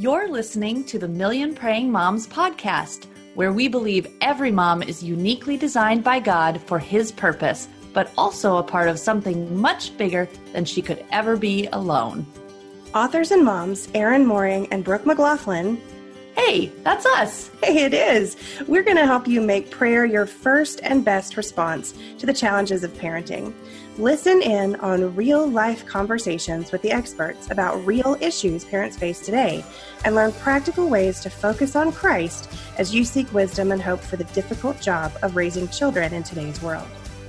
You're listening to the Million Praying Moms podcast, where we believe every mom is uniquely designed by God for His purpose, but also a part of something much bigger than she could ever be alone. Authors and moms, Erin Mooring and Brooke McLaughlin. Hey, that's us. Hey, it is. We're going to help you make prayer your first and best response to the challenges of parenting. Listen in on real-life conversations with the experts about real issues parents face today and learn practical ways to focus on Christ as you seek wisdom and hope for the difficult job of raising children in today's world.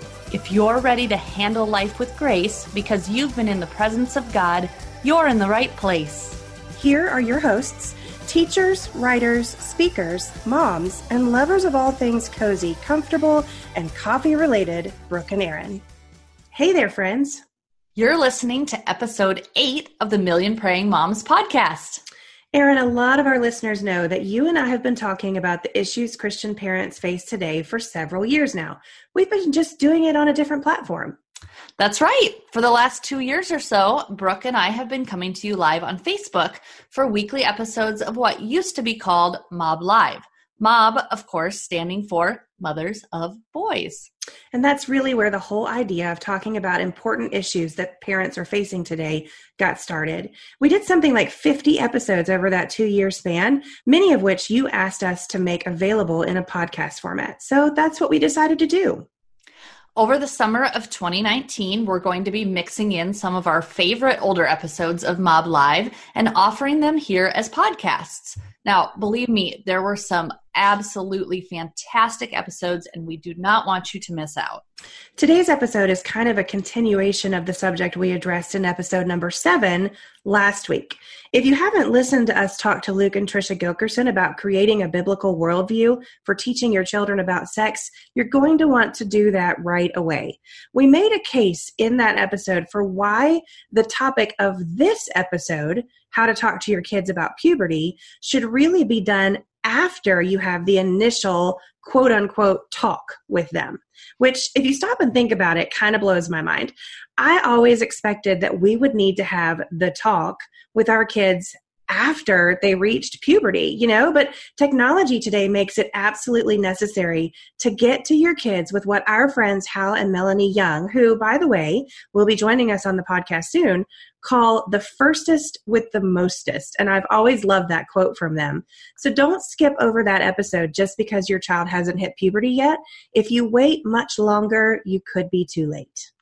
If you're ready to handle life with grace because you've been in the presence of God, you're in the right place. Here are your hosts, teachers, writers, speakers, moms, and lovers of all things cozy, comfortable, and coffee-related, Brooke and Erin. Hey there, friends. You're listening to episode 8 of the Million Praying Moms podcast. Erin, a lot of our listeners know that you and I have been talking about the issues Christian parents face today for several years now. We've been just doing it on a different platform. That's right. For the last 2 years or so, Brooke and I have been coming to you live on Facebook for weekly episodes of what used to be called Mob Live. Mob, of course, standing for Mothers of Boys. And that's really where the whole idea of talking about important issues that parents are facing today got started. We did something like 50 episodes over that 2-year span, many of which you asked us to make available in a podcast format. So that's what we decided to do. Over the summer of 2019, we're going to be mixing in some of our favorite older episodes of Mob Live and offering them here as podcasts. Now, believe me, there were some absolutely fantastic episodes, and we do not want you to miss out. Today's episode is kind of a continuation of the subject we addressed in episode number 7 last week. If you haven't listened to us talk to Luke and Tricia Gilkerson about creating a biblical worldview for teaching your children about sex, you're going to want to do that right away. We made a case in that episode for why the topic of this episode, how to talk to your kids about puberty, should really be done after you have the initial quote-unquote talk with them, which, if you stop and think about it, kind of blows my mind. I always expected that we would need to have the talk with our kids after they reached puberty, but technology today makes it absolutely necessary to get to your kids with what our friends Hal and Melanie Young, who, by the way, will be joining us on the podcast soon, call the firstest with the mostest. And I've always loved that quote from them. So don't skip over that episode just because your child hasn't hit puberty yet. If you wait much longer, you could be too late.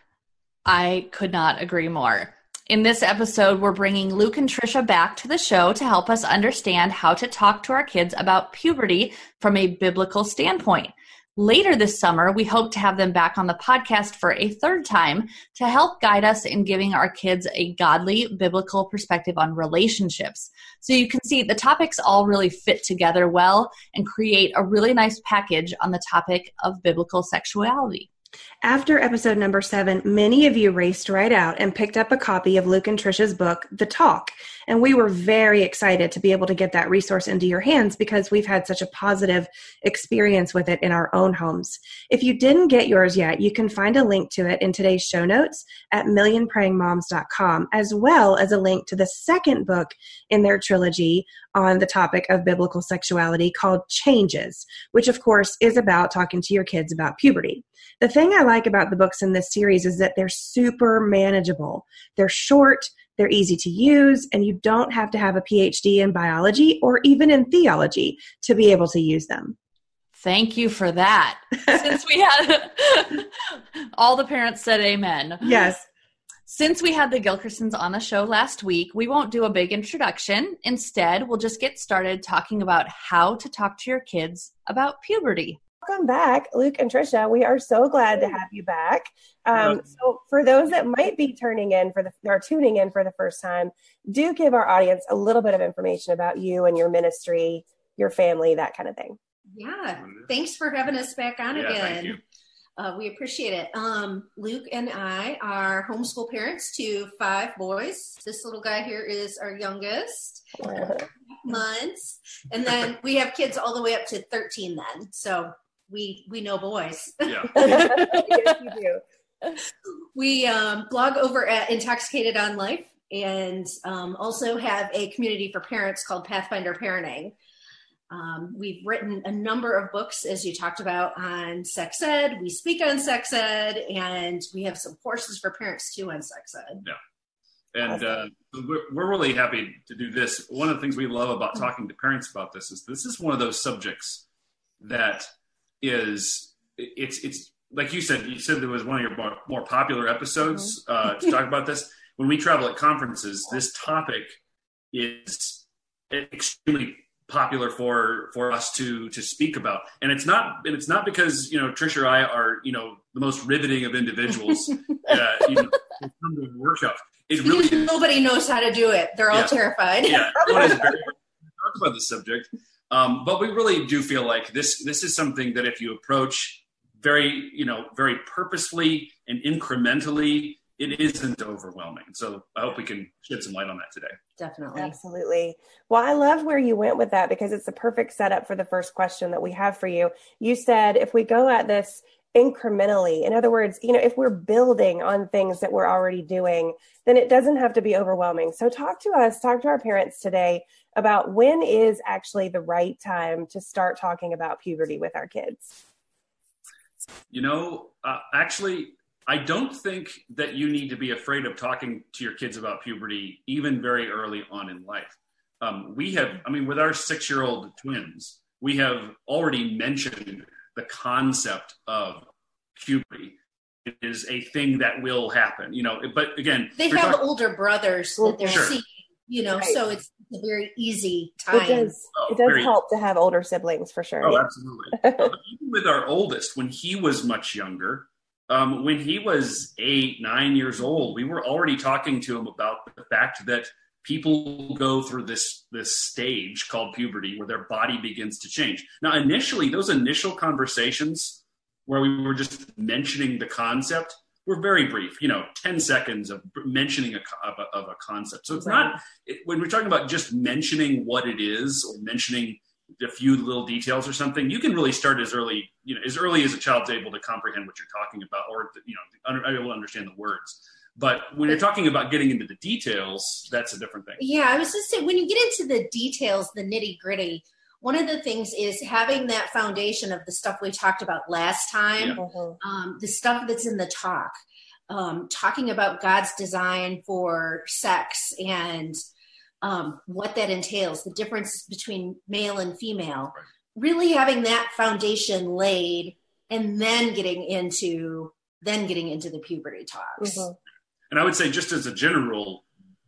I could not agree more. In this episode, we're bringing Luke and Tricia back to the show to help us understand how to talk to our kids about puberty from a biblical standpoint. Later this summer, we hope to have them back on the podcast for a third time to help guide us in giving our kids a godly, biblical perspective on relationships. So you can see the topics all really fit together well and create a really nice package on the topic of biblical sexuality. After episode number 7, many of you raced right out and picked up a copy of Luke and Tricia's book, The Talk. And we were very excited to be able to get that resource into your hands because we've had such a positive experience with it in our own homes. If you didn't get yours yet, you can find a link to it in today's show notes at millionprayingmoms.com, as well as a link to the second book in their trilogy on the topic of biblical sexuality called Changes, which of course is about talking to your kids about puberty. The thing I like about the books in this series is that they're super manageable. They're short, they're easy to use, and you don't have to have a PhD in biology or even in theology to be able to use them. Thank you for that. Since we had all the parents said amen. Yes. Since we had the Gilkersons on the show last week, we won't do a big introduction. Instead, we'll just get started talking about how to talk to your kids about puberty. Welcome back, Luke and Tricia. We are so glad to have you back. So for those that might be tuning in for the first time, do give our audience a little bit of information about you and your ministry, your family, that kind of thing. Yeah. Thanks for having us back on again. Thank you. We appreciate it. Luke and I are homeschool parents to 5 boys. This little guy here is our youngest, months. And then we have kids all the way up to 13 then. So we know boys. Yeah. Yes, you do. We blog over at Intoxicated on Life. and also have a community for parents called Pathfinder Parenting. We've written a number of books, as you talked about, on sex ed. We speak on sex ed, and we have some courses for parents too on sex ed. Yeah. And we're really happy to do this. One of the things we love about talking to parents about this is one of those subjects that is, it's like you said there was one of your more popular episodes to talk about this. When we travel at conferences, this topic is extremely popular for us to speak about. And it's not because, Tricia or I are, the most riveting of individuals, come to workshops. It really is. Nobody knows how to do it. They're all terrified. Yeah, everyone is very talk about the subject, but we really do feel like this is something that if you approach very purposefully and incrementally, it isn't overwhelming. So I hope we can shed some light on that today. Definitely, absolutely. Well, I love where you went with that because it's the perfect setup for the first question that we have for you. You said if we go at this incrementally. In other words, if we're building on things that we're already doing, then it doesn't have to be overwhelming. So talk to our parents today about when is actually the right time to start talking about puberty with our kids. Actually, I don't think that you need to be afraid of talking to your kids about puberty even very early on in life. With our 6-year-old twins, we have already mentioned the concept of puberty. It is a thing that will happen, but again, they have older brothers that they're seeing, right. So it's a very easy time. It does help to have older siblings for sure. Oh, absolutely. Even with our oldest, when he was much younger, when he was 8, 9 years old, we were already talking to him about the fact that people go through this stage called puberty where their body begins to change. Now, initially, those initial conversations where we were just mentioning the concept were very brief, 10 seconds of mentioning of a concept. So it's not, when we're talking about just mentioning what it is or mentioning a few little details or something, you can really start as early as a child's able to comprehend what you're talking about or, able to understand the words. But when you're talking about getting into the details, that's a different thing. Yeah, I was just saying, when you get into the details, the nitty gritty, one of the things is having that foundation of the stuff we talked about last time, the stuff that's in the talk, talking about God's design for sex and what that entails, the difference between male and female, really having that foundation laid and then getting into the puberty talks. And I would say, just as a general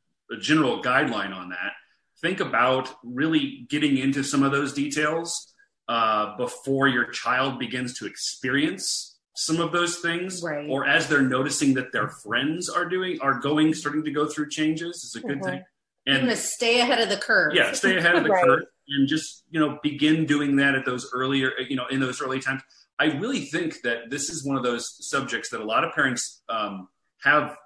guideline on that, think about really getting into some of those details before your child begins to experience some of those things, or as they're noticing that their friends are starting to go through changes is a good thing. And you're going to stay ahead of the curve. Yeah, stay ahead of the curve and just, begin doing that at those earlier, in those early times. I really think that this is one of those subjects that a lot of parents have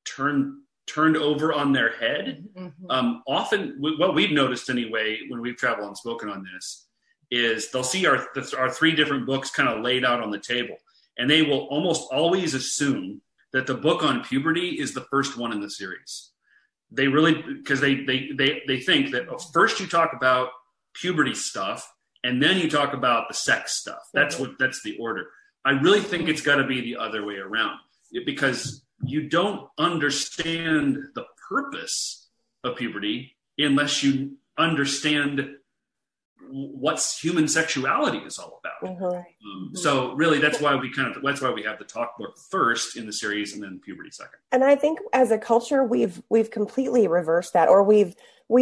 turned over on their head. Often, what we've noticed anyway, when we've traveled and spoken on this, is they'll see our 3 different books kind of laid out on the table, and they will almost always assume that the book on puberty is the first one in the series. They really, because they think that first you talk about puberty stuff, and then you talk about the sex stuff. That's the order. I really think it's got to be the other way around, because you don't understand the purpose of puberty unless you understand what human sexuality is all about. So really, that's why we have the talk book first in the series, and then puberty second. And I think as a culture, we've completely reversed that, or we've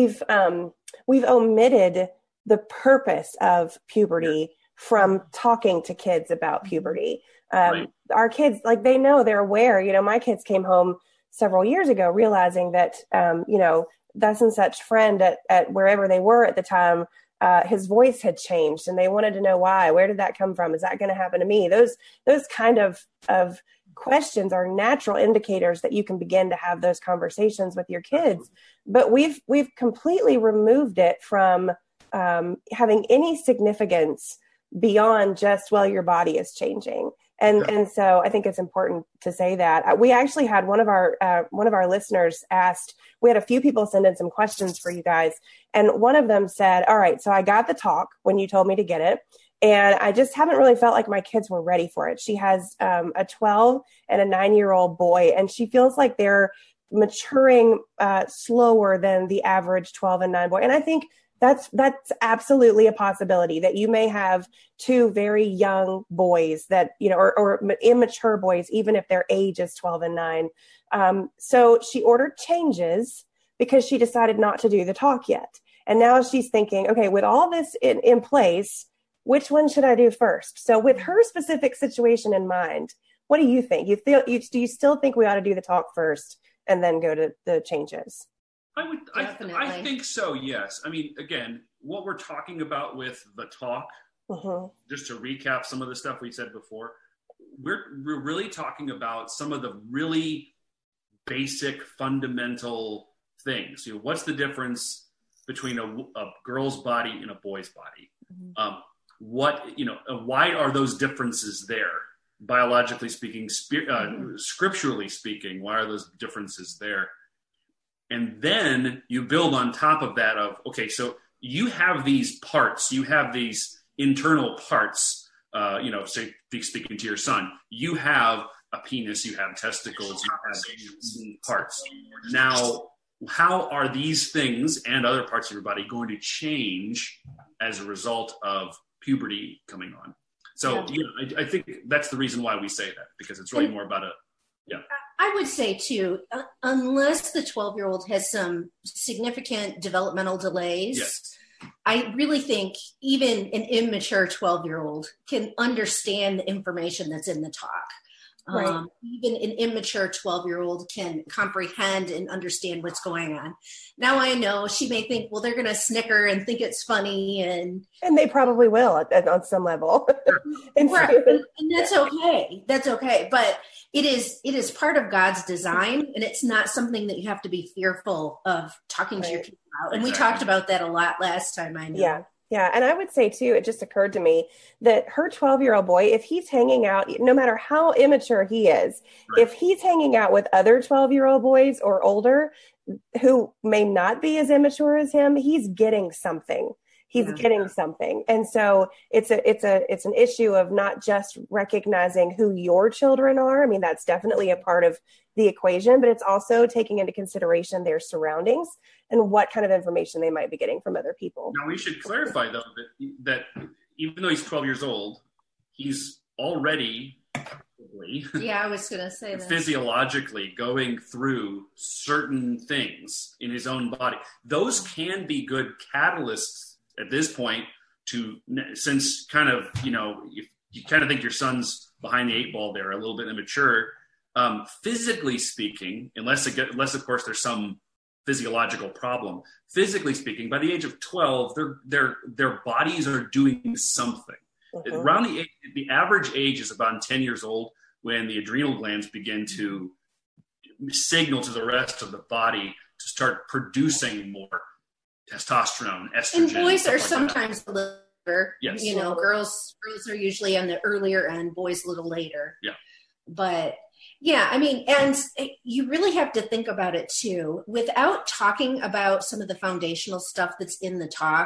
omitted the purpose of puberty from talking to kids about puberty. Our kids, they know, they're aware. My kids came home several years ago realizing that, thus and such friend at wherever they were at the time, his voice had changed, and they wanted to know why. Where did that come from? Is that going to happen to me? Those kind of questions are natural indicators that you can begin to have those conversations with your kids. But we've completely removed it from having any significance beyond just, well, your body is changing. And so I think it's important to say that. We actually had one of our listeners asked, we had a few people send in some questions for you guys. And one of them said, all right, so I got the talk when you told me to get it. And I just haven't really felt like my kids were ready for it. She has a 12 and a 9-year-old boy, and she feels like they're maturing slower than the average 12 and 9 boy. And I think that's absolutely a possibility, that you may have two very young boys that, or immature boys, even if their age is 12 and 9. So she ordered changes because she decided not to do the talk yet. And now she's thinking, okay, with all this in place, which one should I do first? So with her specific situation in mind, what do you think? Do you still think we ought to do the talk first and then go to the changes? I think so, yes. I mean, again, what we're talking about with the talk, just to recap some of the stuff we said before, we're really talking about some of the really basic, fundamental things. What's the difference between a girl's body and a boy's body? Why are those differences there? Biologically speaking, scripturally speaking, why are those differences there? And then you build on top of that okay, so you have these parts, you have these internal parts, say, speaking to your son, you have a penis, you have testicles, you have these parts. Now, how are these things and other parts of your body going to change as a result of puberty coming on? So I think that's the reason why we say that, because it's really more about I would say too, unless the 12-year-old has some significant developmental delays, yes, I really think even an immature 12-year-old can understand the information that's in the talk. Right. Even an immature 12-year-old can comprehend and understand what's going on. Now I know she may think, well, they're going to snicker and think it's funny. And they probably will on some level. and that's okay. That's okay. But it is part of God's design, and it's not something that you have to be fearful of talking to your kids about. And we talked about that a lot last time, I know. Yeah. And I would say too, it just occurred to me that her 12-year-old boy, if he's hanging out, no matter how immature he is, if he's hanging out with other 12-year-old boys or older who may not be as immature as him, he's getting something. He's getting something. And so it's an issue of not just recognizing who your children are. I mean, that's definitely a part of the equation, but it's also taking into consideration their surroundings and what kind of information they might be getting from other people. Now, we should clarify, though, that even though he's 12 years old, he's already I was going to say that. Physiologically going through certain things in his own body. Those can be good catalysts at this point since kind of, if you kind of think your son's behind the 8 ball there, a little bit immature, physically speaking, unless of course there's some physiological problem, physically speaking, by the age of 12, their bodies are doing something. Around the average age is about 10 years old when the adrenal glands begin to signal to the rest of the body to start producing more testosterone, estrogen. And boys are sometimes a little later. Yes. Girls are usually on the earlier end, boys a little later. Yeah. But yeah, I mean, and you really have to think about it too. Without talking about some of the foundational stuff that's in the talk,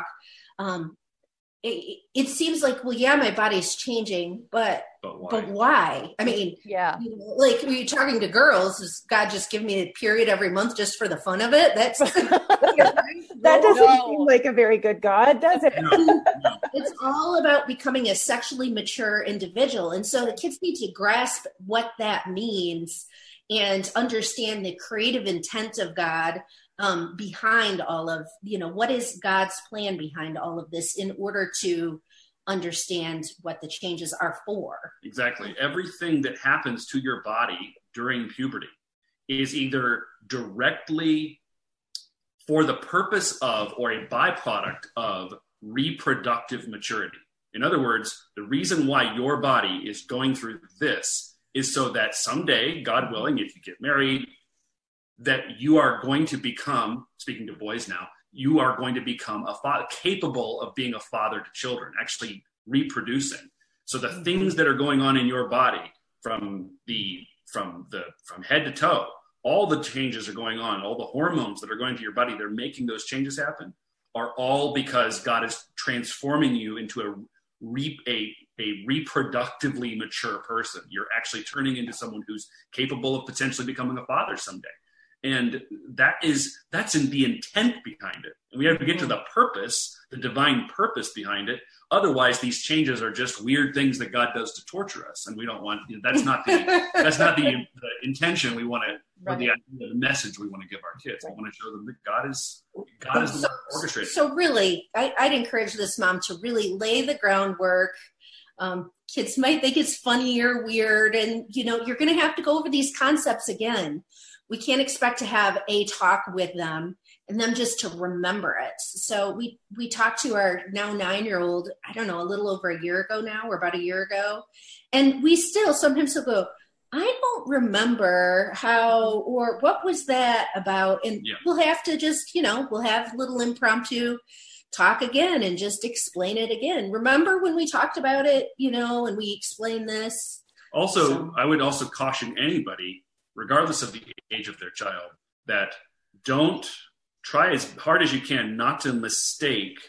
it seems like, well, yeah, my body's changing, but why? I mean, like when you're talking to girls, does God just give me a period every month just for the fun of it? That doesn't seem like a very good God, does it? No. It's all about becoming a sexually mature individual. And so the kids need to grasp what that means and understand the creative intent of God behind all of, what is God's plan behind all of this in order to understand what the changes are for. Exactly. Everything that happens to your body during puberty is either directly for the purpose of or a byproduct of reproductive maturity. In other words, the reason why your body is going through this is so that someday, God willing, if you get married, that you are going to become, speaking to boys now, you are going to become capable of being a father to children, actually reproducing. So the things that are going on in your body from head to toe, all the changes are going on, all the hormones that are going to your body, they're making those changes happen, are all because God is transforming you into a reproductively mature person. You're actually turning into someone who's capable of potentially becoming a father someday. And that's in the intent behind it. And we have to get to the purpose, the divine purpose behind it. Otherwise, these changes are just weird things that God does to torture us. And we don't want, that's not the intention we want to, or the message we want to give our kids. We want to show them that God is the one orchestrating. So really, I'd encourage this mom to really lay the groundwork. Kids might think it's funny or weird, and you're going to have to go over these concepts again. We can't expect to have a talk with them and them just to remember it. So we talked to our now 9-year-old, I don't know, a little over a year ago now, or about a year ago. And we still sometimes will go, I don't remember how, or what was that about? And we'll have to just, we'll have a little impromptu talk again and just explain it again. Remember when we talked about it, and we explained this? Also, I would also caution anybody, regardless of the age of their child, that don't try as hard as you can not to mistake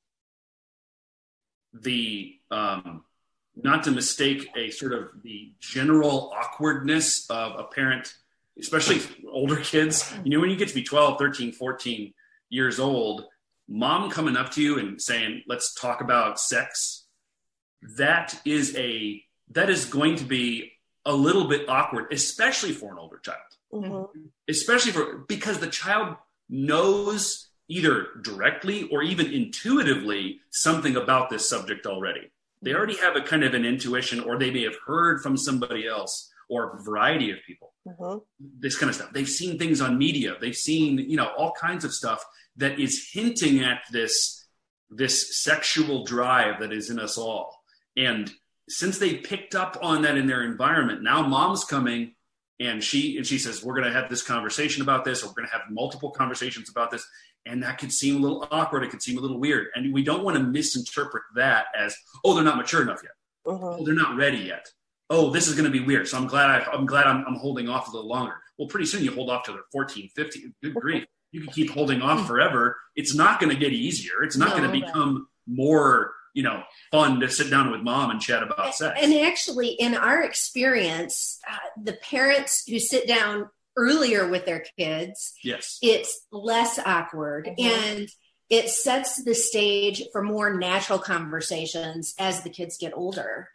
a sort of the general awkwardness of a parent, especially older kids. When you get to be 12, 13, 14 years old, mom coming up to you and saying, let's talk about sex, that is going to be a little bit awkward, especially for an older child. Mm-hmm. Because the child knows either directly or even intuitively something about this subject already. They already have a kind of an intuition, or they may have heard from somebody else or a variety of people. Mm-hmm. This kind of stuff. They've seen things on media. They've seen, all kinds of stuff that is hinting at this sexual drive that is in us all. And since they picked up on that in their environment, now mom's coming and she says, we're going to have this conversation about this, or we're going to have multiple conversations about this. And that could seem a little awkward. It could seem a little weird. And we don't want to misinterpret that as, oh, they're not mature enough yet. Uh-huh. Oh, they're not ready yet. Oh, this is going to be weird. So I'm glad I'm holding off a little longer. Well, pretty soon you hold off till they're 14, 15. Good grief. You can keep holding off forever. It's not going to get easier. It's not going to become more, fun to sit down with mom and chat about sex. And actually, in our experience, the parents who sit down earlier with their kids, it's less awkward, and it sets the stage for more natural conversations as the kids get older.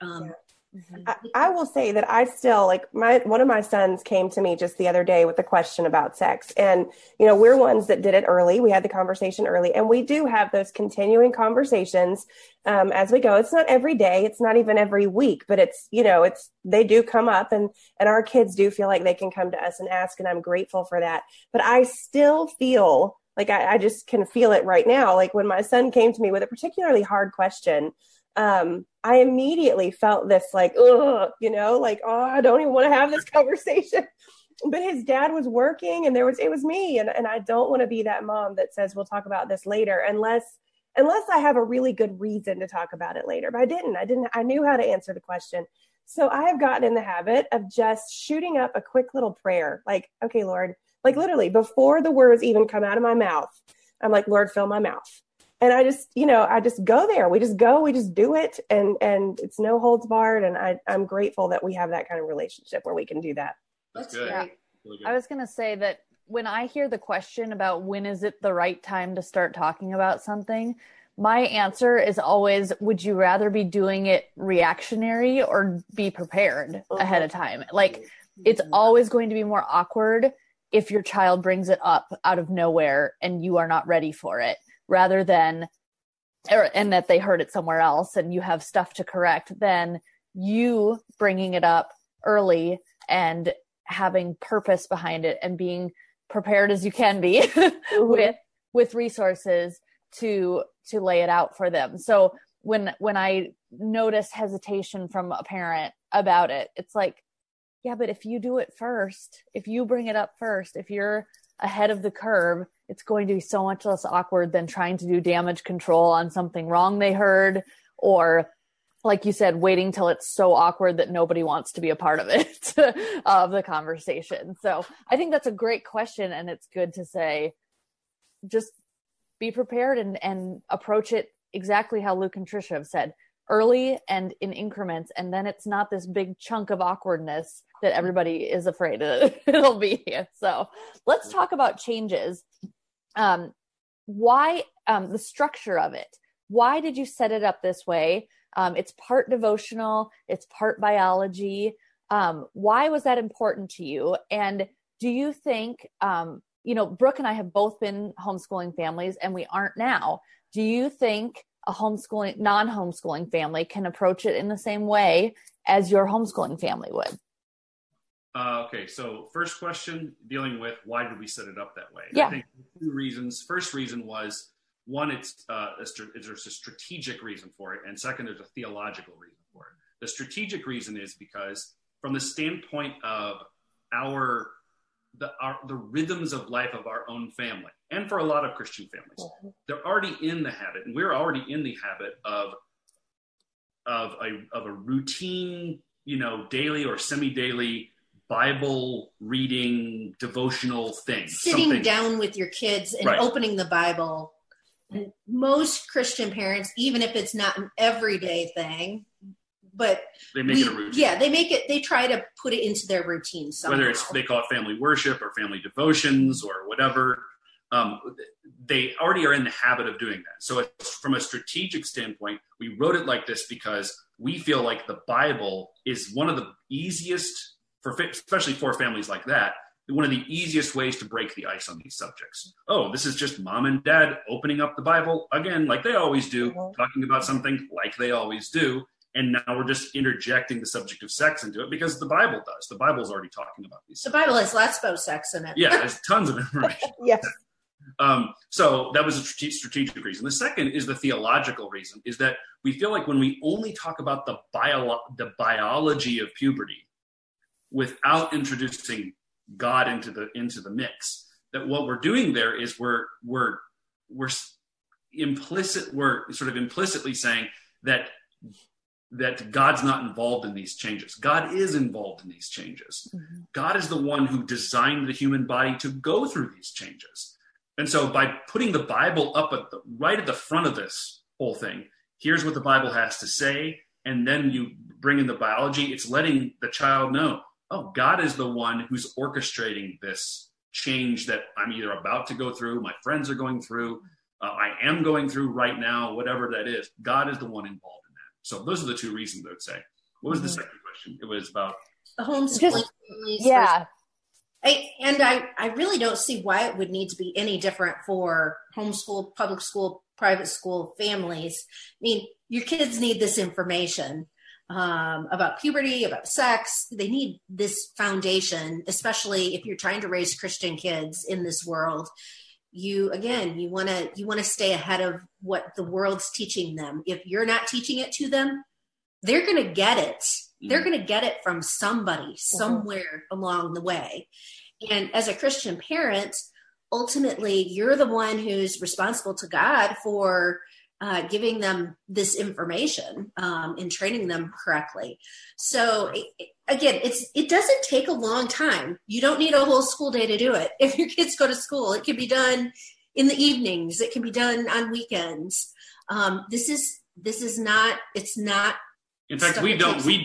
I will say that I still one of my sons came to me just the other day with a question about sex, and we're ones that did it early. We had the conversation early, and we do have those continuing conversations as we go. It's not every day, it's not even every week, but it's they do come up, and our kids do feel like they can come to us and ask, and I'm grateful for that. But I still feel like I just can feel it right now. Like when my son came to me with a particularly hard question, I immediately felt this oh, I don't even want to have this conversation. But his dad was working, and it was me. And I don't want to be that mom that says, we'll talk about this later, unless I have a really good reason to talk about it later. But I knew how to answer the question. So I have gotten in the habit of just shooting up a quick little prayer. Like, okay, Lord, literally before the words even come out of my mouth, I'm like, Lord, fill my mouth. And I just go there. We just do it. And it's no holds barred. And I'm grateful that we have that kind of relationship where we can do that. That's good. Yeah. Really good. I was going to say that when I hear the question about when is it the right time to start talking about something, my answer is always, would you rather be doing it reactionary or be prepared ahead of time? It's always going to be more awkward if your child brings it up out of nowhere and you are not ready for it, rather than, and that they heard it somewhere else and you have stuff to correct, than you bringing it up early and having purpose behind it and being prepared as you can be with resources to lay it out for them. So when I notice hesitation from a parent about it, it's like, yeah, but if you do it first, if you bring it up first, if you're ahead of the curve, it's going to be so much less awkward than trying to do damage control on something wrong they heard, or like you said, waiting till it's so awkward that nobody wants to be a part of it, of the conversation. So I think that's a great question. And it's good to say, just be prepared and approach it exactly how Luke and Trisha have said, early and in increments. And then it's not this big chunk of awkwardness that everybody is afraid it'll be. So let's talk about changes. Why the structure of it? Why did you set it up this way? It's part devotional, it's part biology. Why was that important to you? And do you think, Brooke and I have both been homeschooling families and we aren't now. Do you think a non-homeschooling family can approach it in the same way as your homeschooling family would? Okay, so first question, dealing with why did we set it up that way? Yeah. I think two reasons. First reason was, one, there's a strategic reason for it, and second, there's a theological reason for it. The strategic reason is because from the standpoint of the rhythms of life of our own family, and for a lot of Christian families, they're already in the habit, and we're already in the habit of a routine, daily or semi-daily Bible reading devotional thing. Sitting down with your kids and opening the Bible. And most Christian parents, even if it's not an everyday thing, but they make it a routine. Yeah, they try to put it into their routine somehow. Whether they call it family worship or family devotions or whatever, they already are in the habit of doing that. So from a strategic standpoint, we wrote it like this because we feel like the Bible is one of the easiest, especially for families like that, one of the easiest ways to break the ice on these subjects. Oh, this is just mom and dad opening up the Bible again, like they always do, talking about something like they always do. And now we're just interjecting the subject of sex into it because the Bible does. The Bible's already talking about these. The Bible has lots about sex in it. Yeah, there's tons of information. Yes. So that was a strategic reason. The second is the theological reason, is that we feel like when we only talk about the biology of puberty without introducing God into the mix, that what we're doing there is we're sort of implicitly saying that God's not involved in these changes. God is involved in these changes. Mm-hmm. God is the one who designed the human body to go through these changes. And so by putting the Bible up right at the front of this whole thing, here's what the Bible has to say, and then you bring in the biology, it's letting the child know, oh, God is the one who's orchestrating this change that I'm either about to go through, my friends are going through, I am going through right now, whatever that is. God is the one involved in that. So those are the two reasons I would say. What was the second question? It was about the homeschooling families. Yeah. I really don't see why it would need to be any different for homeschool, public school, private school families. I mean, your kids need this information about puberty, about sex. They need this foundation, especially if you're trying to raise Christian kids in this world. You want to stay ahead of what the world's teaching them. If you're not teaching it to them, they're going to get it. They're going to get it from somebody somewhere along the way. And as a Christian parent, ultimately, you're the one who's responsible to God for giving them this information and training them correctly. So again, it doesn't take a long time. You don't need a whole school day to do it. If your kids go to school, it can be done in the evenings. It can be done on weekends. This is not. It's not. In fact, in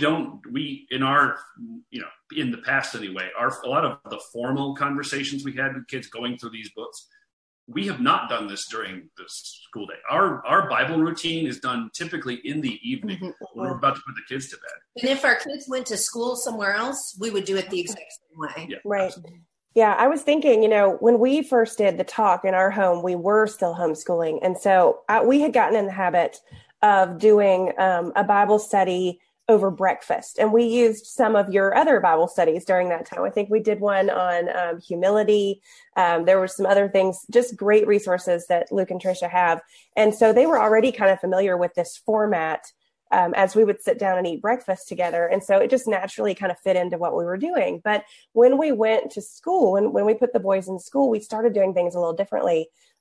the past anyway, a lot of the formal conversations we had with kids going through these books, we have not done this during the school day. Our Bible routine is done typically in the evening when we're about to put the kids to bed. And if our kids went to school somewhere else, we would do it the exact same way. Yeah, right. Absolutely. Yeah, I was thinking, when we first did the talk in our home, we were still homeschooling. And so we had gotten in the habit of doing a Bible study over breakfast. And we used some of your other Bible studies during that time. I think we did one on humility. There were some other things, just great resources that Luke and Trisha have. And so they were already kind of familiar with this format as we would sit down and eat breakfast together. And so it just naturally kind of fit into what we were doing. But when we went to school, when we put the boys in school, we started doing things a little differently.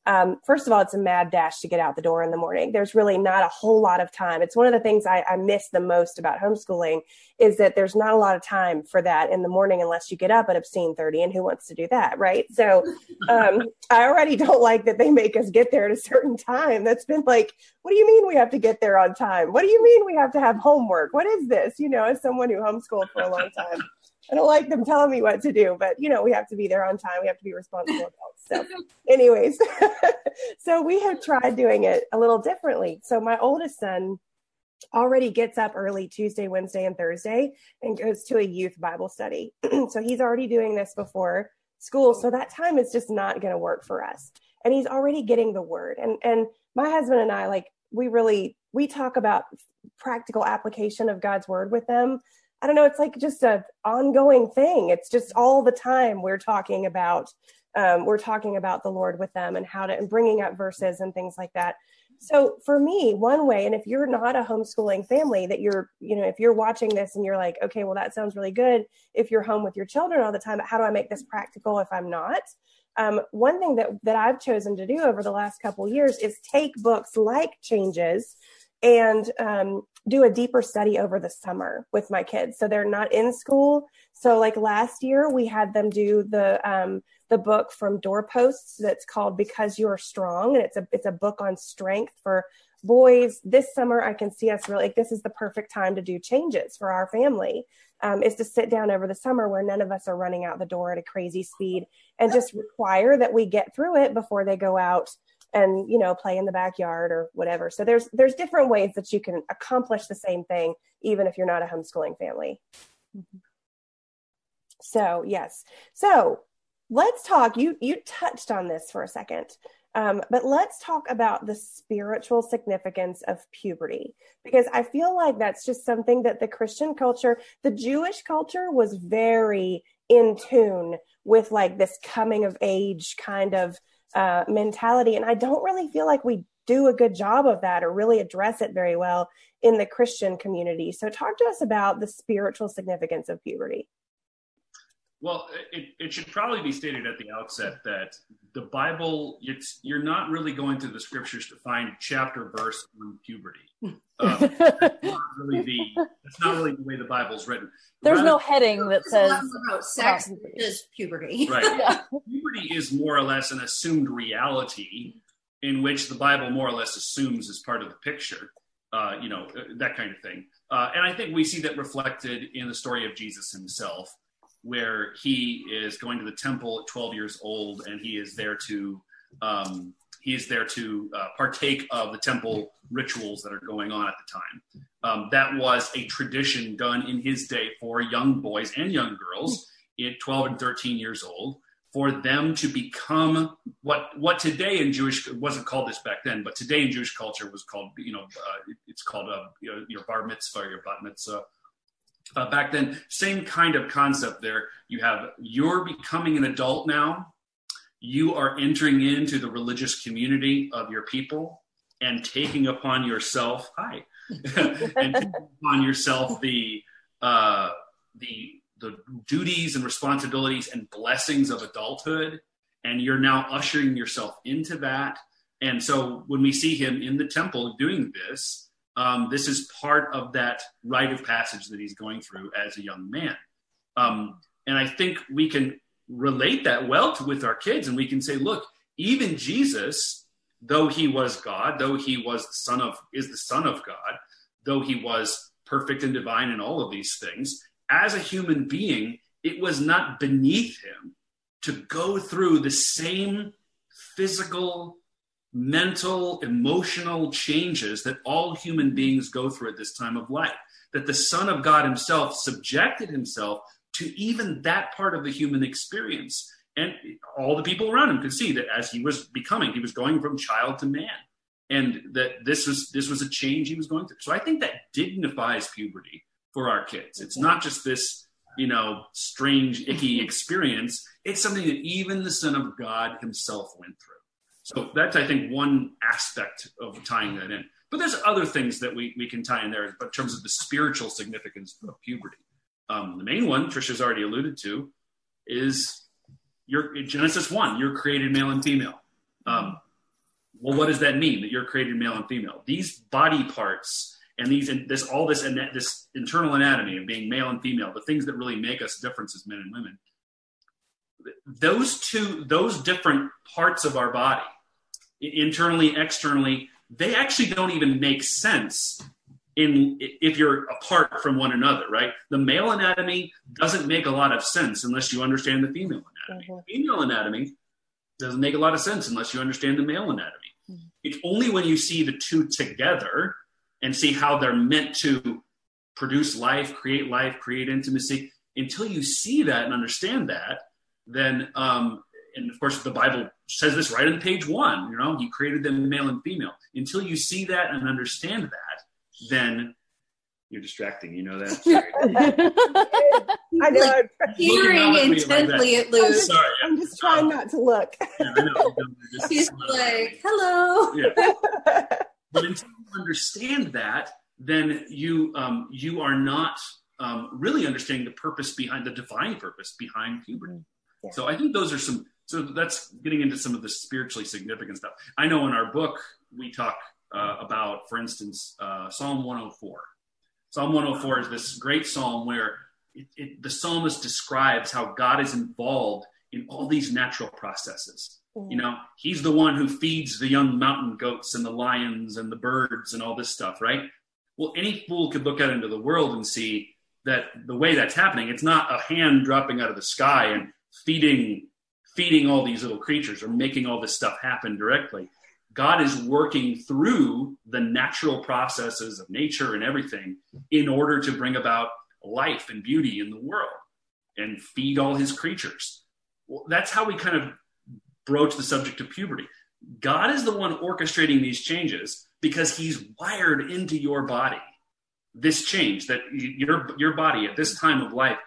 First of all, it's a mad dash to get out the door in the morning. There's really not a whole lot of time. It's one of the things I miss the most about homeschooling is that there's not a lot of time for that in the morning unless you get up at obscene 30, and who wants to do that, right? So I already don't like that they make us get there at a certain time. That's been like, what do you mean we have to get there on time? What do you mean we have to have homework? What is this? As someone who homeschooled for a long time, I don't like them telling me what to do, but we have to be there on time. We have to be responsible adults. So anyways, so we have tried doing it a little differently. So my oldest son already gets up early Tuesday, Wednesday, and Thursday and goes to a youth Bible study. So he's already doing this before school. So that time is just not going to work for us. And he's already getting the word. And my husband and I, we talk about practical application of God's word with them. I don't know. It's like just an ongoing thing. It's just all the time we're talking about the Lord with them and bringing up verses and things like that. So for me, one way, and if you're not a homeschooling family that if you're watching this and you're like, okay, well, that sounds really good. If you're home with your children all the time, but how do I make this practical if I'm not? One thing that I've chosen to do over the last couple of years is take books like Changes and do a deeper study over the summer with my kids. So they're not in school. So like last year we had them do the book from Doorposts that's called Because You Are Strong. And it's a book on strength for boys. This summer, I can see us really, this is the perfect time to do Changes for our family, is to sit down over the summer where none of us are running out the door at a crazy speed and just require that we get through it before they go out and, play in the backyard or whatever. So there's different ways that you can accomplish the same thing, even if you're not a homeschooling family. Mm-hmm. So, yes. So let's talk, you touched on this for a second, but let's talk about the spiritual significance of puberty, because I feel like that's just something that the Christian culture, the Jewish culture was very in tune with, like this coming of age kind of mentality. And I don't really feel like we do a good job of that or really address it very well in the Christian community. So talk to us about the spiritual significance of puberty. Well, it should probably be stated at the outset that the Bible, you're not really going through the scriptures to find chapter verse on puberty. That's not really the way the Bible's written. There's no heading that says about sex is puberty. Right. Yeah. Puberty is more or less an assumed reality in which the Bible more or less assumes as part of the picture, that kind of thing. And I think we see that reflected in the story of Jesus himself, where he is going to the temple at 12 years old, and he is there to partake of the temple rituals that are going on at the time. That was a tradition done in his day for young boys and young girls at 12 and 13 years old, for them to become what today in Jewish, it wasn't called this back then, but today in Jewish culture was called, it's called your bar mitzvah or your bat mitzvah. Back then, same kind of concept there. You're becoming an adult now. You are entering into the religious community of your people and taking upon yourself, the duties and responsibilities and blessings of adulthood. And you're now ushering yourself into that. And so when we see him in the temple doing this, this is part of that rite of passage that he's going through as a young man. And I think we can relate that well with our kids, and we can say, look, even Jesus, though he was God, though he was the son of God, though he was perfect and divine in all of these things, as a human being, it was not beneath him to go through the same physical, mental, emotional changes that all human beings go through at this time of life, that the Son of God himself subjected himself to even that part of the human experience. And all the people around him could see that as he was going from child to man, and that this was a change he was going through. So I think that dignifies puberty for our kids. It's not just this, strange, icky experience. It's something that even the Son of God himself went through. So that's, I think, one aspect of tying that in. But there's other things that we can tie in there, but in terms of the spiritual significance of puberty. The main one, Trisha's already alluded to, is Genesis 1, you're created male and female. Well, what does that mean? That you're created male and female? These body parts and this internal anatomy of being male and female, the things that really make us different as men and women, those different parts of our body, internally, externally, they actually don't even make sense if you're apart from one another, right? The male anatomy doesn't make a lot of sense unless you understand the female anatomy. Mm-hmm. Female anatomy doesn't make a lot of sense unless you understand the male anatomy. Mm-hmm. It's only when you see the two together and see how they're meant to produce life, create intimacy, until you see that and understand that, then, and of course the Bible says this right on page 1, he created them male and female. Until you see that and understand that, then you're distracting, that. I know. Hearing intently at Luke. Sorry, I'm just trying not to look. Yeah, I know. He's like, hello. Yeah. But until you understand that, then you are not really understanding the divine purpose behind puberty. Yeah. So I think those are so that's getting into some of the spiritually significant stuff. I know in our book, we talk about, for instance, Psalm 104. Psalm 104 is this great psalm where the psalmist describes how God is involved in all these natural processes. Mm-hmm. He's the one who feeds the young mountain goats and the lions and the birds and all this stuff, right? Well, any fool could look out into the world and see that the way that's happening, it's not a hand dropping out of the sky and feeding all these little creatures or making all this stuff happen directly. God is working through the natural processes of nature and everything in order to bring about life and beauty in the world and feed all his creatures. Well, that's how we kind of broach the subject of puberty. God is the one orchestrating these changes because he's wired into your body this change that your body at this time of life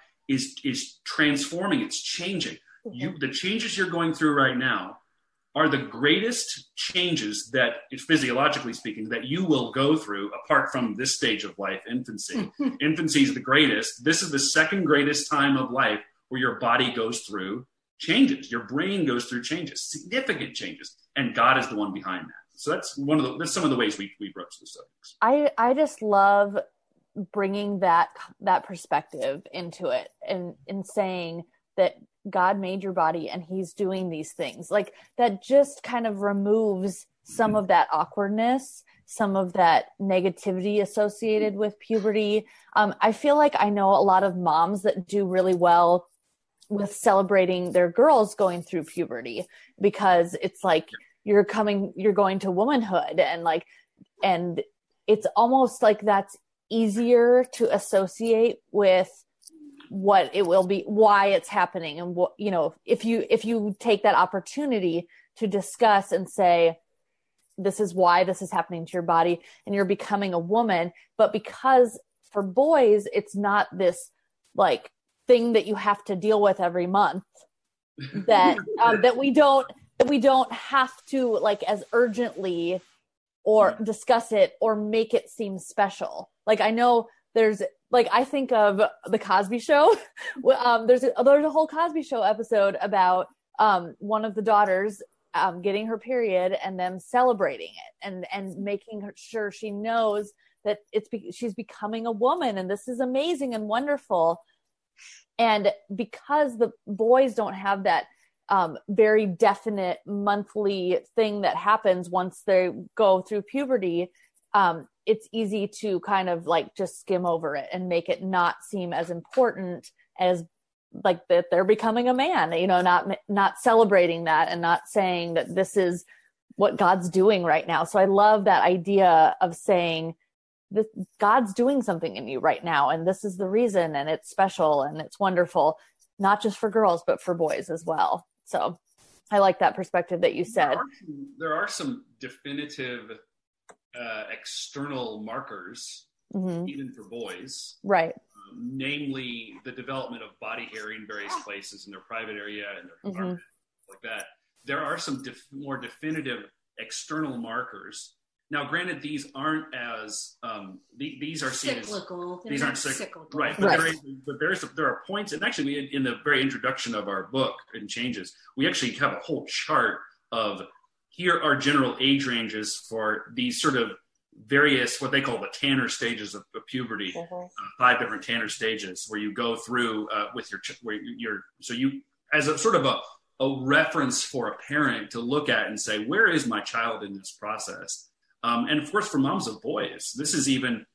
is transforming. It's changing. The changes you're going through right now are the greatest changes that, physiologically speaking, that you will go through apart from this stage of life, infancy. Infancy is the greatest. This is the second greatest time of life where your body goes through changes. Your brain goes through changes, significant changes, and God is the one behind that. So that's some of the ways we broach the subjects. I just love bringing that perspective into it and saying that God made your body and he's doing these things. Like that just kind of removes some of that awkwardness, some of that negativity associated with puberty. I feel like I know a lot of moms that do really well with celebrating their girls going through puberty because it's like you're going to womanhood and it's almost like that's easier to associate with what it will be, why it's happening. And what, if you take that opportunity to discuss and say, this is why this is happening to your body and you're becoming a woman, but because for boys, it's not this like thing that you have to deal with every month that, that we don't have to like as urgently or discuss it or make it seem special. Like I know there's like, I think of the Cosby Show. There's a whole Cosby Show episode about one of the daughters getting her period and them celebrating it and making sure she knows that she's becoming a woman and this is amazing and wonderful. And because the boys don't have that very definite monthly thing that happens once they go through puberty, it's easy to kind of like just skim over it and make it not seem as important as like that they're becoming a man, not celebrating that and not saying that this is what God's doing right now. So I love that idea of saying that God's doing something in you right now. And this is the reason, and it's special and it's wonderful, not just for girls, but for boys as well. So I like that perspective that you said. There are some definitive external markers, even for boys, right? Namely, the development of body hair in various places in their private area and their environment, like that. There are some more definitive external markers. Now, granted, these aren't as these are seen cyclical. These aren't cyclical, right? But there are points, and actually, in the very introduction of our book in Changes, we actually have a whole chart of here are general age ranges for these sort of various, what they call the Tanner stages of puberty, 5 different Tanner stages where you go through with so you, as a sort of a reference for a parent to look at and say, where is my child in this process? And of course, for moms of boys, this is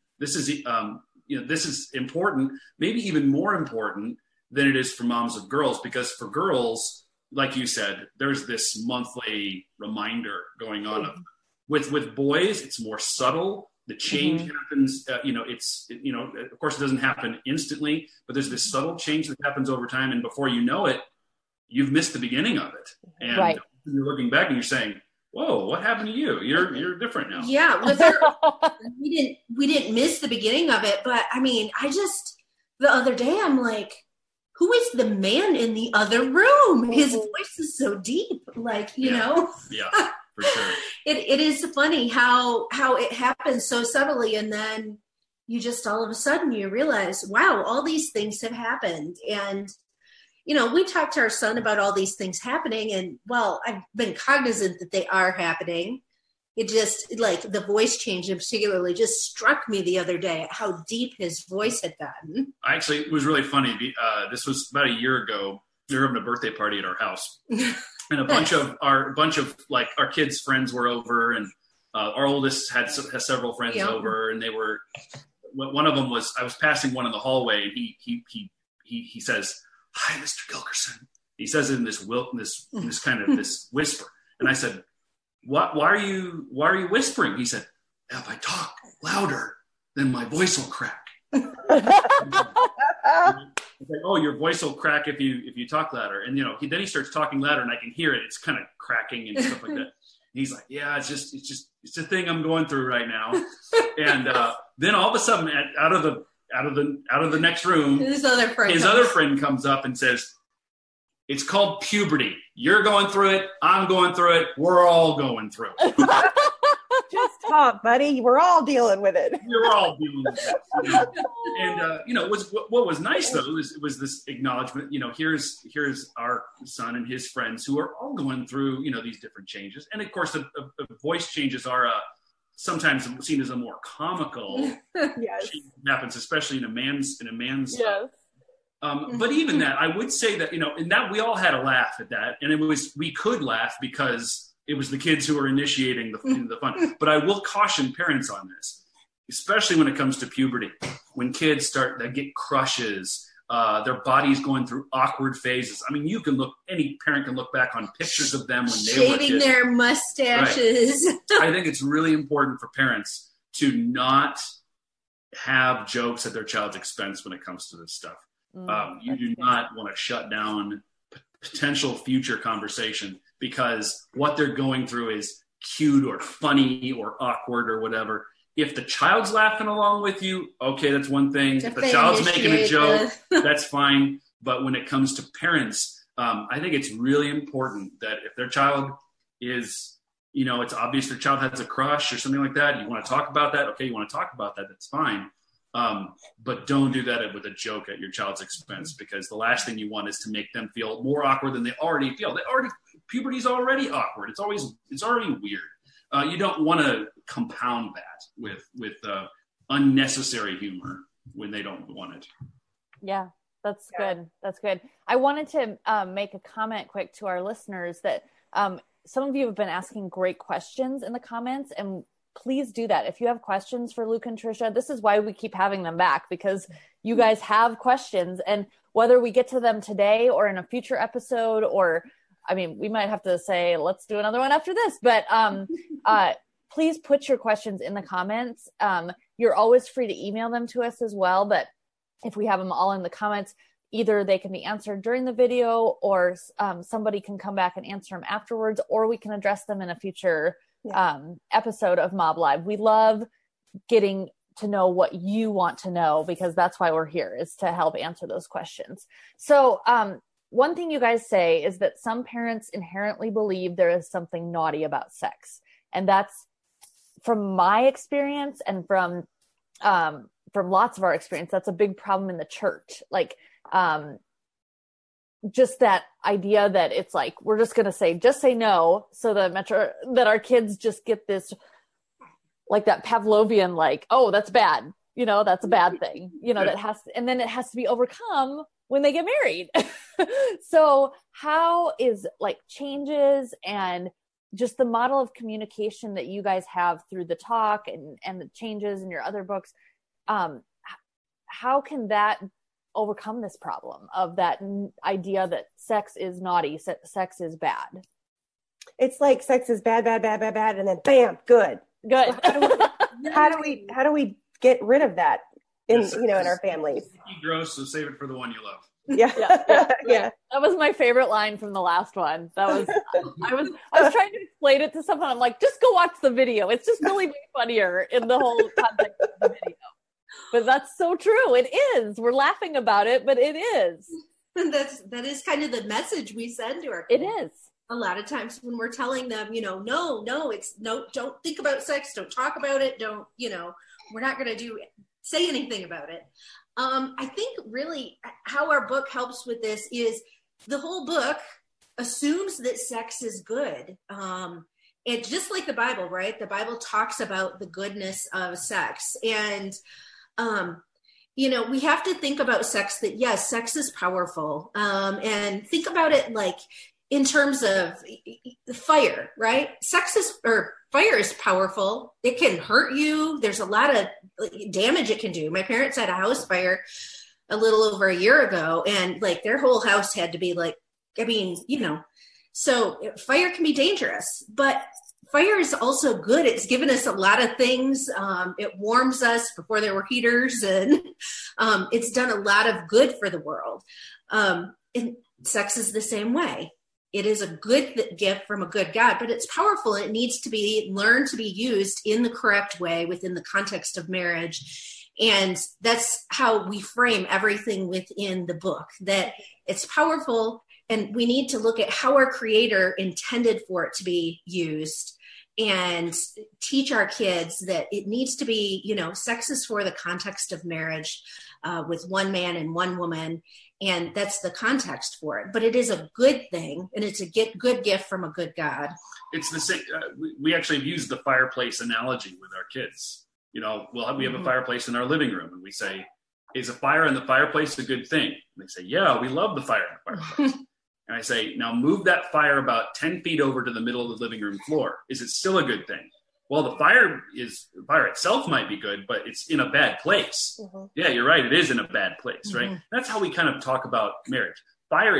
important, maybe even more important than it is for moms of girls, because for girls, like you said, there's this monthly reminder going on. With boys, it's more subtle. The change happens, of course it doesn't happen instantly, but there's this subtle change that happens over time. And before you know it, you've missed the beginning of it. And you're looking back and you're saying, whoa, what happened to you? You're different now. Yeah. We didn't miss the beginning of it, but I mean, the other day I'm like, who is the man in the other room? His voice is so deep, you know? Yeah, for sure. It is funny how it happens so subtly, and then you just all of a sudden you realize, wow, all these things have happened. And, we talked to our son about all these things happening, and I've been cognizant that they are happening. It just, the voice change in particularly just struck me the other day at how deep his voice had gotten. Actually, it was really funny. This was about a year ago. We were having a birthday party at our house, and a bunch of our kids' friends were over, and our oldest has several friends over, and they were. One of them was, I was passing one in the hallway, and he says, "Hi, Mr. Gilkerson." He says it in this kind of this whisper, and I said, "What? Why are you whispering?" He said, "If I talk louder, then my voice will crack." Like, oh, your voice will crack if you talk louder. And then he starts talking louder, and I can hear it. It's kind of cracking and stuff like that. And he's like, "Yeah, it's a thing I'm going through right now." And then all of a sudden, out of the next room, his other friend comes up and says, "It's called puberty. You're going through it. I'm going through it. We're all going through it." Just talk, buddy. We're all dealing with it. We're all dealing with it. And what was nice though was this acknowledgement. Here's our son and his friends who are all going through these different changes. And of course, the voice changes are sometimes seen as a more comical yes. change that happens, especially in a man's. Yes. But even that, I would say that, in that we all had a laugh at that. And we could laugh because it was the kids who were initiating the fun. But I will caution parents on this, especially when it comes to puberty. When kids they get crushes, their body's going through awkward phases. I mean, any parent can look back on pictures of them when they were kids. Shaving their mustaches. Right. I think it's really important for parents to not have jokes at their child's expense when it comes to this stuff. You do not want to shut down potential future conversation because what they're going through is cute or funny or awkward or whatever. If the child's laughing along with you, okay, that's one thing. If the child's making a joke, that's fine. But when it comes to parents, I think it's really important that if their child is, it's obvious their child has a crush or something like that, you want to talk about that, okay, you want to talk about that, that's fine. But don't do that with a joke at your child's expense, because the last thing you want is to make them feel more awkward than they already feel. Puberty's already awkward. It's already weird. You don't want to compound that with unnecessary humor when they don't want it. Yeah, that's good. That's good. I wanted to make a comment quick to our listeners that some of you have been asking great questions in the comments, and please do that. If you have questions for Luke and Trisha, this is why we keep having them back, because you guys have questions, and whether we get to them today or in a future episode, or, we might have to say, let's do another one after this, but please put your questions in the comments. You're always free to email them to us as well, but if we have them all in the comments, either they can be answered during the video, or somebody can come back and answer them afterwards, or we can address them in a future episode of Mob Live. We love getting to know what you want to know, because that's why we're here, is to help answer those questions. So one thing you guys say is that some parents inherently believe there is something naughty about sex. And that's, from my experience and from lots of our experience, that's a big problem in the church. just that idea that it's like, we're just going to just say no. So that our kids just get this, like that Pavlovian, like, oh, that's bad. That's a bad thing, and then it has to be overcome when they get married. So how is like changes and just the model of communication that you guys have through the talk and the changes in your other books, how can that overcome this problem of that idea that sex is naughty, sex is bad? It's like sex is bad, and then bam, good. So how do we get rid of that in our families? Gross, so save it for the one you love. Yeah. That was my favorite line from the last one. That was I was trying to explain it to someone. I'm like, just go watch the video. It's just really way funnier in the whole context of the video. But that's so true. It is. We're laughing about it, but it is. That is kind of the message we send to our kids. It is. A lot of times when we're telling them, no, don't think about sex, don't talk about it, we're not going to say anything about it. I think really how our book helps with this is the whole book assumes that sex is good. It's just like the Bible, right? The Bible talks about the goodness of sex. And, we have to think about sex that, yes, sex is powerful. And think about it like in terms of fire, right? Fire is powerful. It can hurt you. There's a lot of damage it can do. My parents had a house fire a little over a year ago, and like their whole house had to be so fire can be dangerous, but fire is also good. It's given us a lot of things. It warms us before there were heaters, and it's done a lot of good for the world. And sex is the same way. It is a good gift from a good God, but it's powerful. It needs to be learned to be used in the correct way within the context of marriage. And that's how we frame everything within the book, that it's powerful. And we need to look at how our Creator intended for it to be used and teach our kids that it needs to be, sex is for the context of marriage with one man and one woman. And that's the context for it. But it is a good thing, and it's a good gift from a good God. It's the same. We actually have used the fireplace analogy with our kids. We have a fireplace in our living room, and we say, is a fire in the fireplace a good thing? And they say, yeah, we love the fire in the fireplace. And I say, now move that fire about 10 feet over to the middle of the living room floor. Is it still a good thing? Well, the fire itself might be good, but it's in a bad place. Mm-hmm. Yeah, you're right. It is in a bad place, right? That's how we kind of talk about marriage. Fire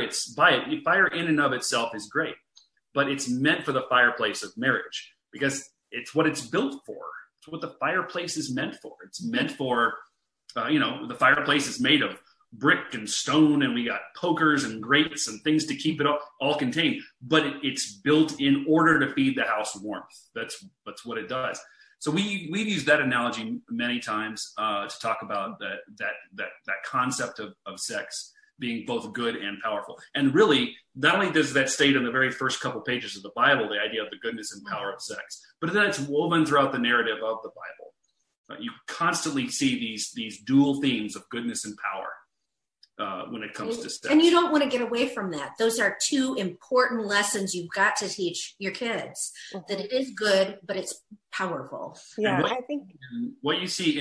in and of itself is great, but it's meant for the fireplace of marriage because it's what it's built for. It's what the fireplace is meant for. It's meant for, the fireplace is made of brick and stone, and we got pokers and grates and things to keep it all contained, but it's built in order to feed the house warmth. That's what it does. So we've used that analogy many times to talk about that concept of sex being both good and powerful. And really, not only does that state in the very first couple pages of the Bible, the idea of the goodness and power of sex, but then it's woven throughout the narrative of the Bible. You constantly see these dual themes of goodness and power when it comes to sex. And you don't want to get away from that. Those are two important lessons you've got to teach your kids, that it is good, but it's powerful. Yeah, I think what you see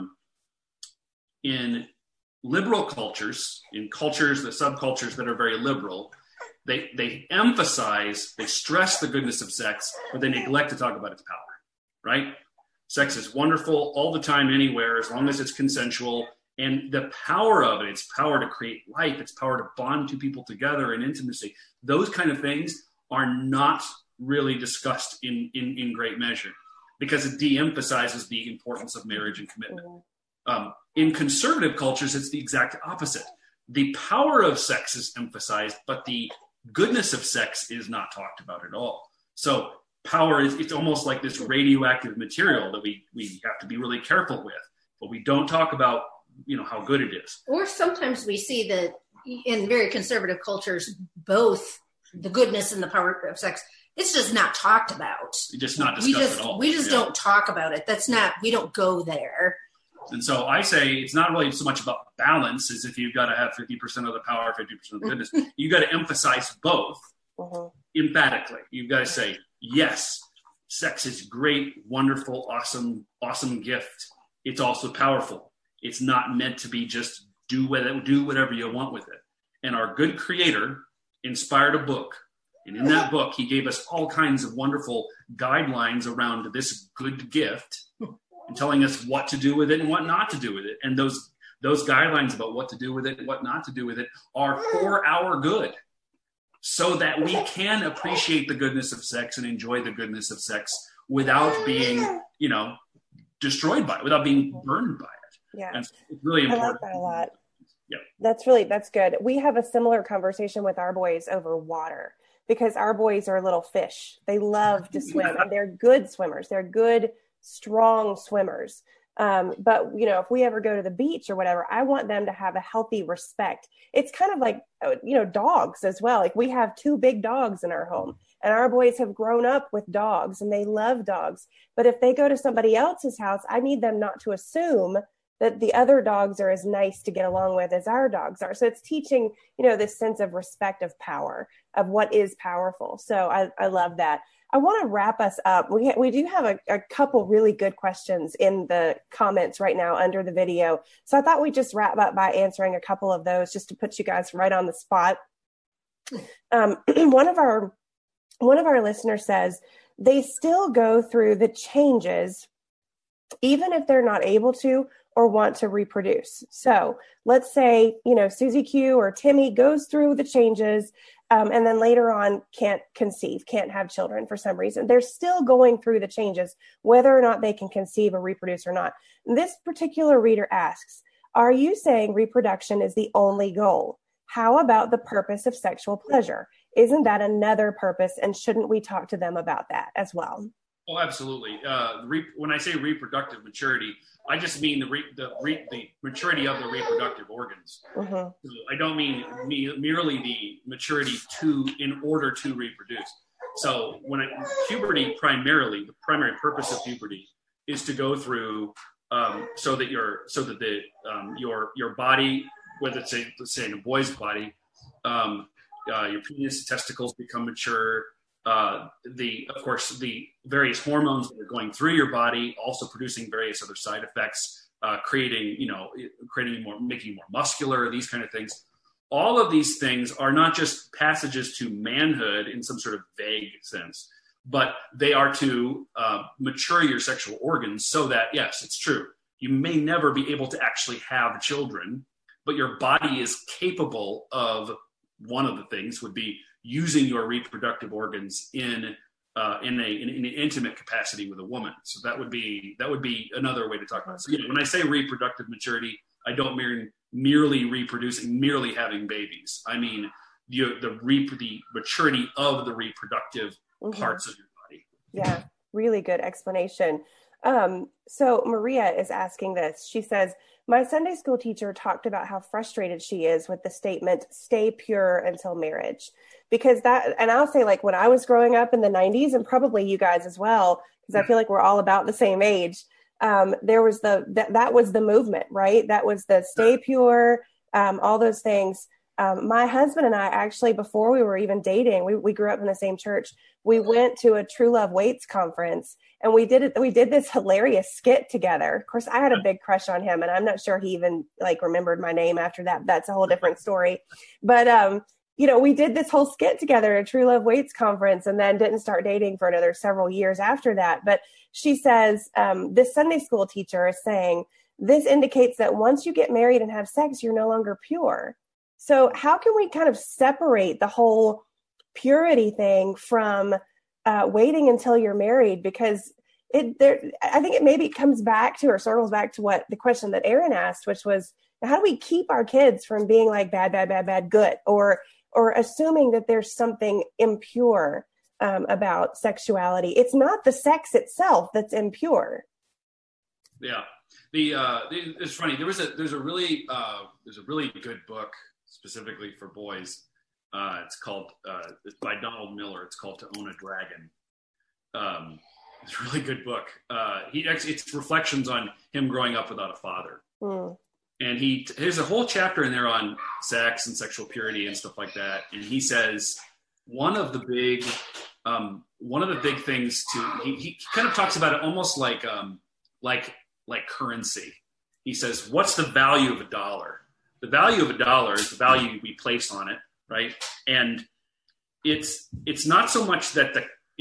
in liberal cultures, in cultures, the subcultures that are very liberal, they stress the goodness of sex, but they neglect to talk about its power, right? Sex is wonderful all the time, anywhere, as long as it's consensual. And the power of it, its power to create life, its power to bond two people together in intimacy, those kind of things are not really discussed in great measure because it de-emphasizes the importance of marriage and commitment. In conservative cultures, it's the exact opposite. The power of sex is emphasized, but the goodness of sex is not talked about at all. So power it's almost like this radioactive material that we have to be really careful with, but we don't talk about how good it is. Or sometimes we see that in very conservative cultures, both the goodness and the power of sex, it's just not talked about. It's just not discussed at all. We just don't talk about it. We don't go there. And so I say it's not really so much about balance as if you've got to have 50% of the power, 50% of the goodness. You got to emphasize both emphatically. You've got to say, yes, sex is great, wonderful, awesome gift. It's also powerful. It's not meant to be just do whatever you want with it. And our good creator inspired a book. And in that book, he gave us all kinds of wonderful guidelines around this good gift and telling us what to do with it and what not to do with it. And those guidelines about what to do with it and what not to do with it are for our good, so that we can appreciate the goodness of sex and enjoy the goodness of sex without being, destroyed by it, without being burned by it. Yeah. And it's really important. I like that a lot. Yeah. That's good. We have a similar conversation with our boys over water, because our boys are little fish. They love to swim, and they're good swimmers. They're good, strong swimmers. But if we ever go to the beach or whatever, I want them to have a healthy respect. It's kind of like, dogs as well. Like, we have 2 big dogs in our home, and our boys have grown up with dogs and they love dogs. But if they go to somebody else's house, I need them not to assume that the other dogs are as nice to get along with as our dogs are. So it's teaching, this sense of respect, of power, of what is powerful. So I love that. I want to wrap us up. We do have a couple really good questions in the comments right now under the video. So I thought we'd just wrap up by answering a couple of those, just to put you guys right on the spot. One of our listeners says they still go through the changes, even if they're not able to or want to reproduce. So let's say, Susie Q or Timmy goes through the changes, and then later on can't conceive, can't have children for some reason. They're still going through the changes, whether or not they can conceive or reproduce or not. This particular reader asks, are you saying reproduction is the only goal? How about the purpose of sexual pleasure? Isn't that another purpose? And shouldn't we talk to them about that as well? Oh, absolutely. When I say reproductive maturity, I just mean the maturity of the reproductive organs. So I don't mean merely the maturity in order to reproduce. So puberty, primarily, the primary purpose of puberty is to go through so that your body, whether it's let's say in a boy's body, your penis, testicles become mature. Of course, the various hormones that are going through your body, also producing various other side effects, making you more muscular, these kind of things. All of these things are not just passages to manhood in some sort of vague sense, but they are to mature your sexual organs so that, yes, it's true, you may never be able to actually have children, but your body is capable of, one of the things would be using your reproductive organs in an intimate capacity with a woman. So that would be another way to talk about it. So when I say reproductive maturity, I don't mean merely reproducing, merely having babies. I mean the maturity of the reproductive parts of your body. Yeah, really good explanation. So Maria is asking this. She says, my Sunday school teacher talked about how frustrated she is with the statement, stay pure until marriage. Because and I'll say, like, when I was growing up in the 90s, and probably you guys as well, because I feel like we're all about the same age, there was that was the movement, right? That was the stay pure, all those things. My husband and I actually, before we were even dating, we grew up in the same church. We went to a True Love Waits conference, and we did this hilarious skit together. Of course, I had a big crush on him, and I'm not sure he even remembered my name after that. That's a whole different story. But we did this whole skit together at a True Love Waits conference, and then didn't start dating for another several years after that. But she says, this Sunday school teacher is saying, this indicates that once you get married and have sex, you're no longer pure. So how can we kind of separate the whole purity thing from waiting until you're married? Because I think it maybe comes back to, or circles back to, what the question that Aaron asked, which was, how do we keep our kids from being like bad, good, or assuming that there's something impure about sexuality? It's not the sex itself that's impure. Yeah, it's funny. There's a really good book specifically for boys. It's by Donald Miller. It's called To Own a Dragon. It's a really good book. It's reflections on him growing up without a father. And there's a whole chapter in there on sex and sexual purity and stuff like that. And he says one of the big things he kind of talks about it almost like currency. He says, what's the value of $1? The value of $1 is the value we place on it, right? And it's not so much that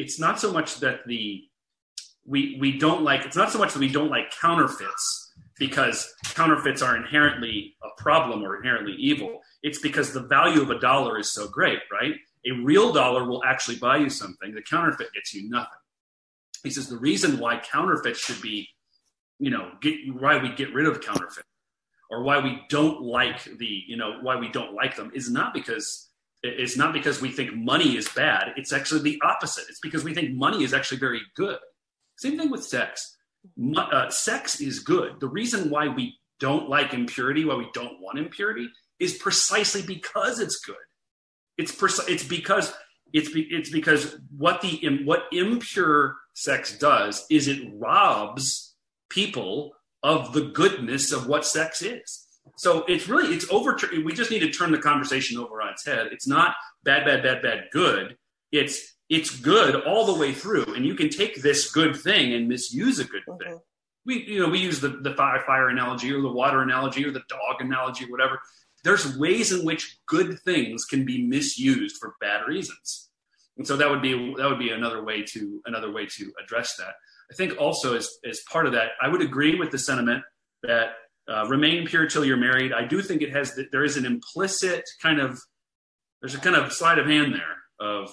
we don't like counterfeits, because counterfeits are inherently a problem or inherently evil. It's because the value of $1 is so great, right? A real dollar will actually buy you something. The counterfeit gets you nothing. He says the reason why counterfeits should be, why we get rid of counterfeit, or why we don't like them is not because we think money is bad. It's actually the opposite. It's because we think money is actually very good. Same thing with sex. Sex is good. The reason why we don't like impurity, why we don't want impurity, is precisely because it's good. It's because what impure sex does is it robs people of the goodness of what sex is. So it's we just need to turn the conversation over on its head. It's not bad, good. It's good all the way through, and you can take this good thing and misuse a good thing. We use the fire analogy or the water analogy or the dog analogy or whatever. There's ways in which good things can be misused for bad reasons, and so that would be another way to address that. I think also as part of that, I would agree with the sentiment that remain pure till you're married. I do think there is an implicit there's a kind of sleight of hand there of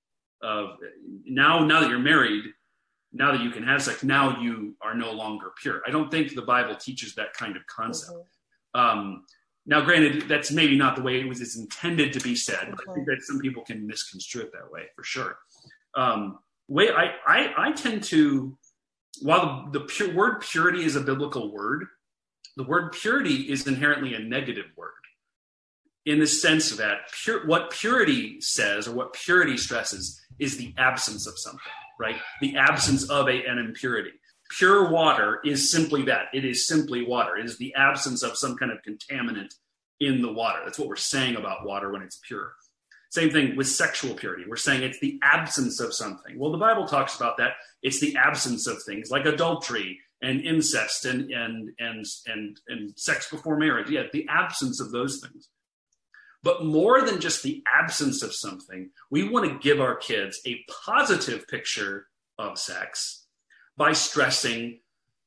now that you're married, now that you can have sex, now you are no longer pure. I don't think the Bible teaches that kind of concept. Now, granted, that's maybe not the way it's intended to be said, but I think that some people can misconstrue it that way for sure. I tend to, while the word purity is a biblical word, the word purity is inherently a negative word, in the sense that what purity says or what purity stresses is the absence of something, right? The absence of an impurity. Pure water is simply that. It is simply water. It is the absence of some kind of contaminant in the water. That's what we're saying about water when it's pure. Same thing with sexual purity. We're saying it's the absence of something. Well, the Bible talks about that. It's the absence of things like adultery and incest and sex before marriage. Yeah, the absence of those things. But more than just the absence of something, we want to give our kids a positive picture of sex by stressing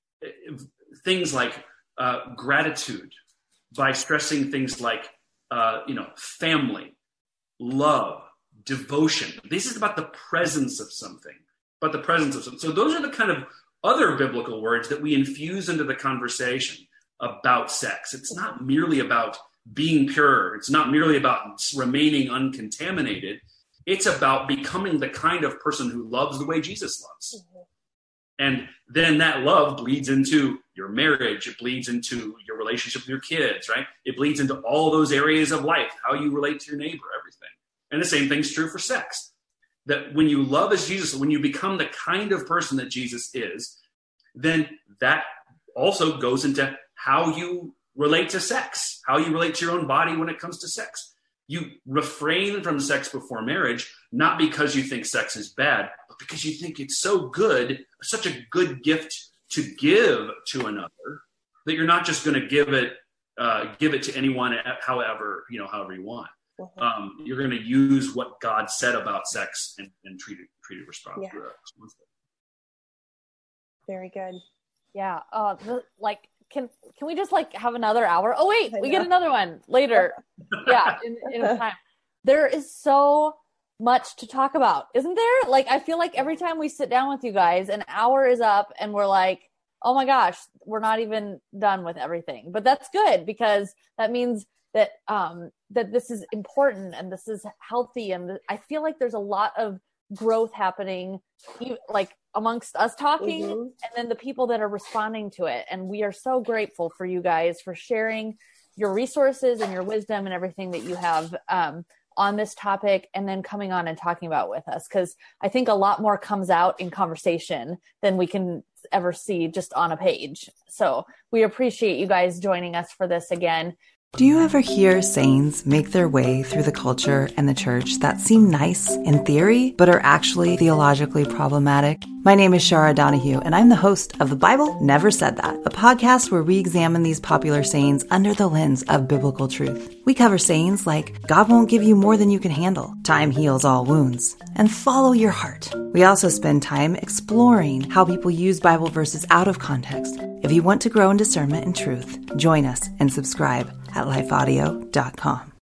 things like gratitude, by stressing things like family, love, devotion. This is about the presence of something. So those are the kind of other biblical words that we infuse into the conversation about sex. It's not merely about being pure. It's not merely about remaining uncontaminated. It's about becoming the kind of person who loves the way Jesus loves. And then that love bleeds into your marriage. It bleeds into your relationship with your kids, right? It bleeds into all those areas of life, how you relate to your neighbor, everything. And the same thing's true for sex. That when you love as Jesus, when you become the kind of person that Jesus is, then that also goes into how you relate to sex, how you relate to your own body when it comes to sex. You refrain from sex before marriage, not because you think sex is bad, but because you think it's so good, such a good gift to give to another, that you're not just going to give it to anyone however you want. You're going to use what God said about sex and treat it responsibly. Very good. Yeah. Can we just have another hour? Oh wait, we get another one later. Yeah, in time. There is so much to talk about, isn't there? I feel like every time we sit down with you guys, an hour is up and we're like, oh my gosh, we're not even done with everything. But that's good, because that means that that this is important and this is healthy. And I feel like there's a lot of growth happening, amongst us talking and then the people that are responding to it. And we are so grateful for you guys for sharing your resources and your wisdom and everything that you have. on this topic and then coming on and talking about with us, because I think a lot more comes out in conversation than we can ever see just on a page. So we appreciate you guys joining us for this again. Do you ever hear sayings make their way through the culture and the church that seem nice in theory, but are actually theologically problematic? My name is Shara Donahue, and I'm the host of The Bible Never Said That, a podcast where we examine these popular sayings under the lens of biblical truth. We cover sayings like, God won't give you more than you can handle, time heals all wounds, and follow your heart. We also spend time exploring how people use Bible verses out of context. If you want to grow in discernment and truth, join us and subscribe at lifeaudio.com.